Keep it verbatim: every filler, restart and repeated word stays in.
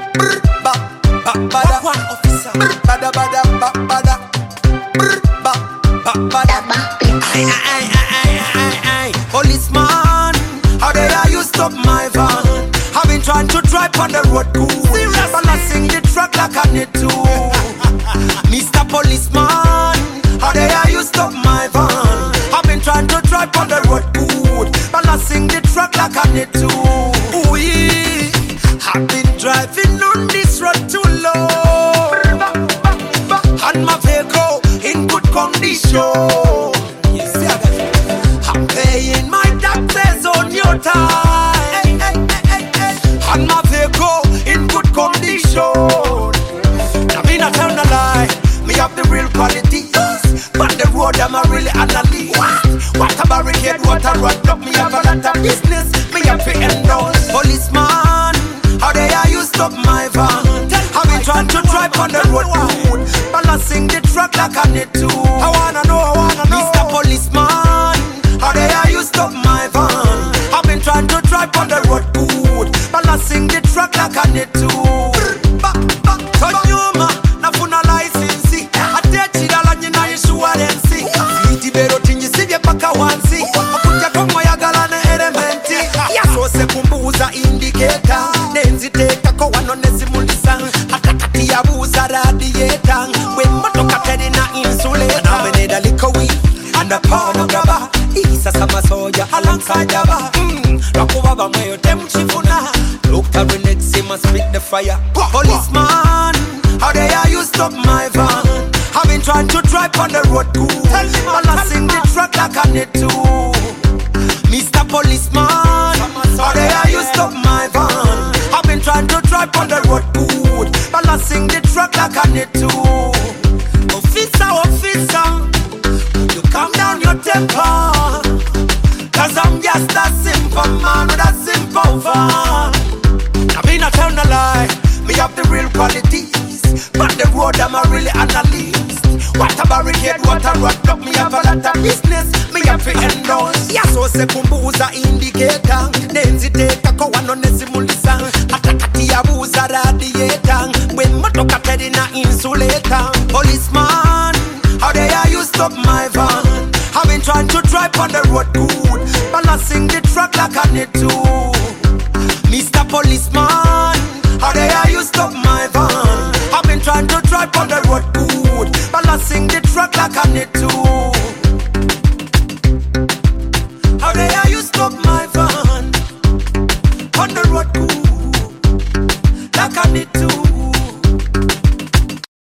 Brr, ba, ba, bada. One officer. Brr, bada, bada, ba, bada. Brr, ba, ba, bada. Ay, ay, ay, ay, ay, ay. Policeman, how dare you stop my van? I've been trying to drive on the road cool, but I sing the track like I need to. Mister Policeman, how dare you stop my van? I've been trying to drive on the road good, but I sing the track like I need to. Ooh, yeah. I've been driving on this road too long, and my vehicle in good condition. Yes, I'm paying my taxes on your time, hey, hey, hey, hey, hey. And my vehicle in good condition. I mean I tell no lie, me have the real qualities, but the road I'm a really analyze. What a barricade, what a roadblock, me have a lot of business, me have to endorse. Policeman, how dare you stop my van? I've been trying to drive on the road good, balancing the truck like I need to. I wanna know, I wanna know, Mister Policeman, how dare you stop my van? I've been trying to drive on the road good, balancing the truck like I need to. Tonyuma, nafuna license, atechi dala nyina insurance. Itibero tinjisibye paka wansi, akuja komo yagala ne elementi. Yasose kumbuza indicator, nenziteka ko wanonezi mulisa. Atakati yabuza radiator, we motoka tedi na insulator. Nameneda liko weed, and a pound of rubber. Isa sama soja alongside java. Mmm, rakubaba mweyo temuchifuna. Looked at the next, he must spit the fire. Policeman, how dare you stop my van? I've been trying to drive on the road good, balancing the truck like I need to. Mister Policeman, how dare you stop my van? I've been trying to drive on the road good, balancing the truck like I need to. Officer, officer, you calm down your temper, cause I'm just a simple man with a simple van. I mean I tell no lie, me have the real qualities, but the road I'm a really analyst. What a barricade, what a roadblock, me have a lot of business, me have to endorse. Yasose kumbuza indicator, nenziteka ko wanonezi mulisa. Atakati yabuza radiator, we motoka tedi na insulator. Policeman, how dare you stop my van? I've been trying to drive on the road good, balancing the truck like I need to. Mister Policeman, how dare you stop my van? I've been trying to drive on the road good, balancing the truck like I need to. How dare you stop my van on the road good, like I need to.